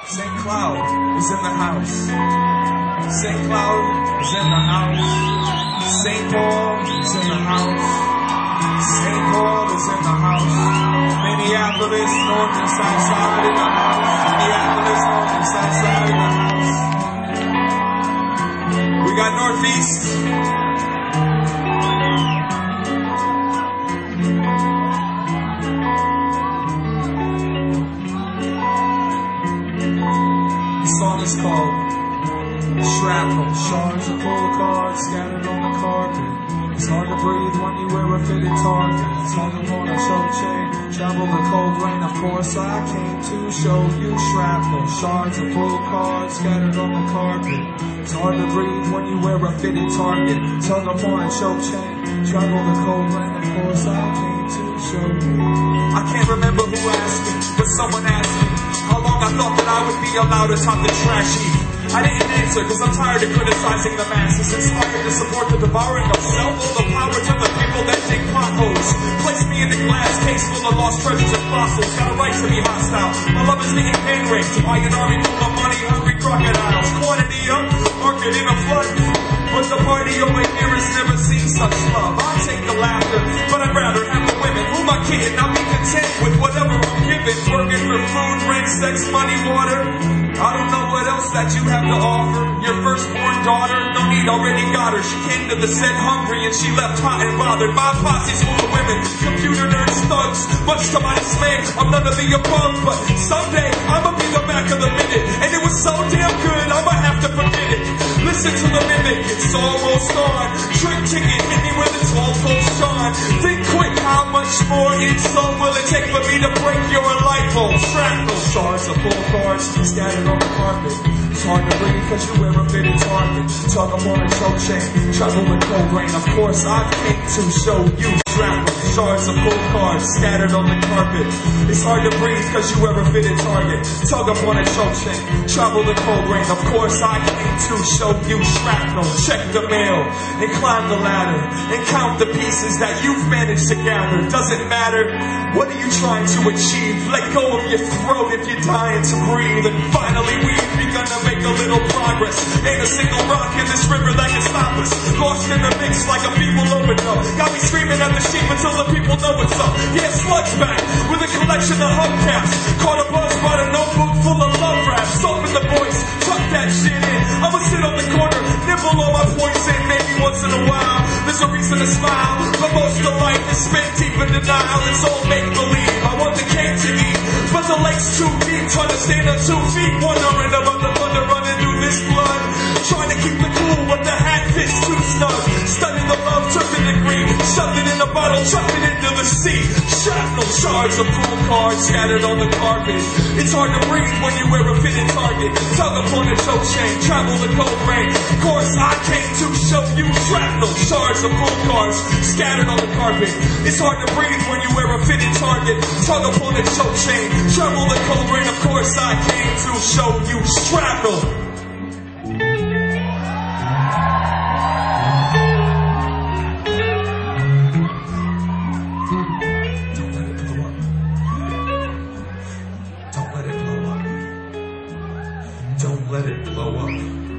St. Cloud is in the house. St. Cloud is in the house. St. Paul is in the house. St. Paul is in the house. Minneapolis, north and south side in the house. Minneapolis, north and south side in the house. We got northeast. The song is called Shrapnel. Shards of full cards scattered on the carpet. It's hard to breathe when you wear a fitted target. Talking on a show chain, travel the cold rain. Of course I came to show you shrapnel. Shards of full cards scattered on the carpet. It's hard to breathe when you wear a fitted target. Tongue upon a choke chain, travel the cold rain. Of course I came to show you. I can't remember who asked me, but someone asked me how long I thought that I would be allowed to top the trash heap. I didn't answer because I'm tired of criticizing the masses, inspired to support the devouring of self. All the power to the people that dig potholes. Place me in the glass case full of lost treasures and fossils. Got a right to be hostile. My love is being hand raped by an army full of money hungry crocodiles. Quantity up, market in a flood. But the party over here has never seen such love. I'll take the laughter, but I'd rather have the women. Who am I kidding? I'll be content with whatever I'm given. Working for food, rent, sex, money, water. I don't know what else that you have to offer. Your firstborn daughter, no need, already got her. She came to the set hungry and she left hot and bothered. My posse's full of women, computer nerds, thugs. Much to my dismay, I'm none of the above. But someday, I'ma be the back of the minute. And it was so damn good, I'ma have to forget it. Listen to the mimic, it's almost on. Trick ticket, hit me with a 12-volt shine. Think quick, how much more insult will it take for me to break your light bulb? Shrapnel, shards of full cards scattered on the carpet. It's hard to breathe cause you wear a fitted target. Tug upon a choke chain, travel with cold rain. Of course I came to show you shrapnel. Shards of full cards scattered on the carpet. It's hard to breathe cause you wear a fitted target. Tug upon a choke chain, travel with cold rain. Of course I came to show you shrapnel. Check the mail and climb the ladder and count the pieces that you've managed to gather. Doesn't matter, what are you trying to achieve? Let go of your throat if you're dying to breathe. And finally we've begun to make a little progress. Ain't a single rock in this river that can stop us. Lost in the mix like a feeble overdose. Got me screaming at the sheep until the people know what's up. Yeah, Slug's back with a collection of hubcaps. Caught a buzz by a notebook full of love raps. Open the voice, tuck that shit in. I'ma sit on the corner, nibble all my points in. Maybe once in a while there's a reason to smile, but most of life is spent deep in denial. It's all make-believe. I want the cake to eat, but the lake's too deep. Trying to stand on 2 feet, wondering about the thunder running through this blood. Trying to keep it cool, but the hat fits too snug. Studied the love, took a degree, shoved it in a bottle, chucked it into the sea. Shrapnel, shards of pool cards scattered on the carpet. It's hard to breathe when you wear a fitted target. Tug upon a choke chain, travel the cold rain. Of course I came to show you shrapnel. Shards of pool cards scattered on the carpet. It's hard to breathe when you wear a fitted target. Tug upon a choke chain, travel the cold rain. Of course I came to show you shrapnel. Don't let it blow up.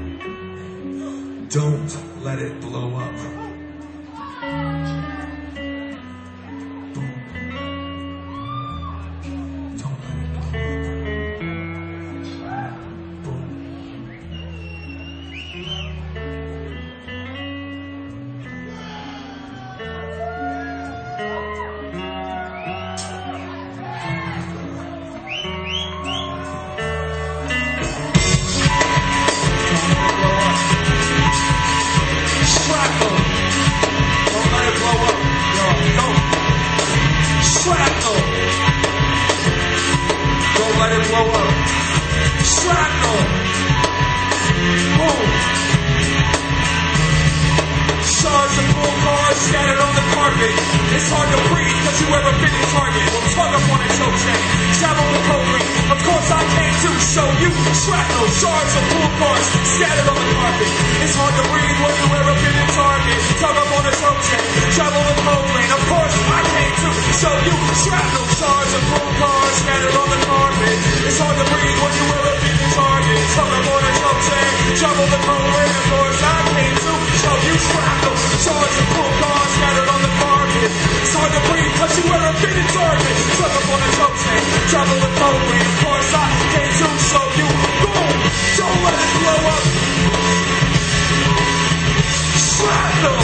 Don't let it blow up. It's hard to breathe cause you wear a fitted target. Tug upon a choke chain, travel the cold rain. Of course I came to show you shrapnel. Shards of pool cards scattered on the carpet. It's hard to breathe when you wear a fitted target. Tug upon a choke chain, travel the cold rain. Of course I came to show you shrapnel. Shards of pool cards scattered on the carpet. It's hard to breathe when you wear a fitted Stuck up on a choke chain, trouble the program. Of course I came to show you shrapnel. Shards of cool cars scattered on the carpet. It's hard to breathe, touch you where a fitting target. Stuck up on a choke chain, trouble the program. Of course I came to show you. Boom! Don't let it blow up. Shrapnel!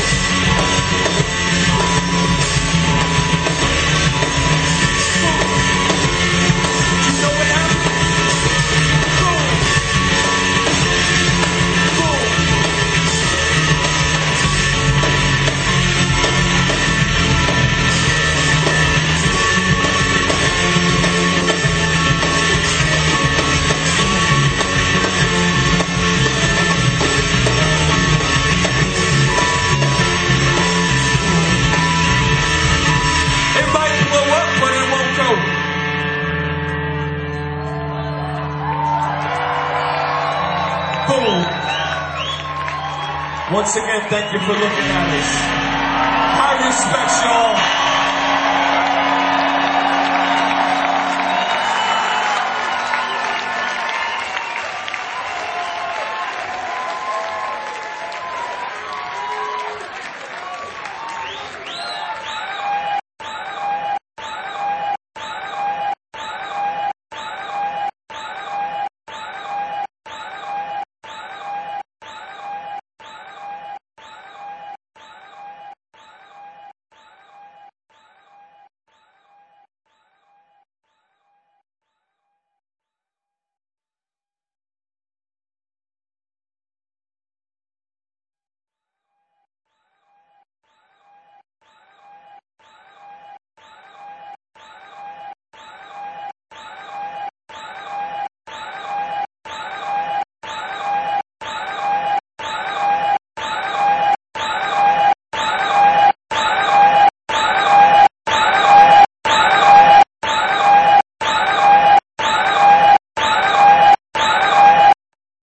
Boom. Once again, thank you for looking at us. High respect, y'all.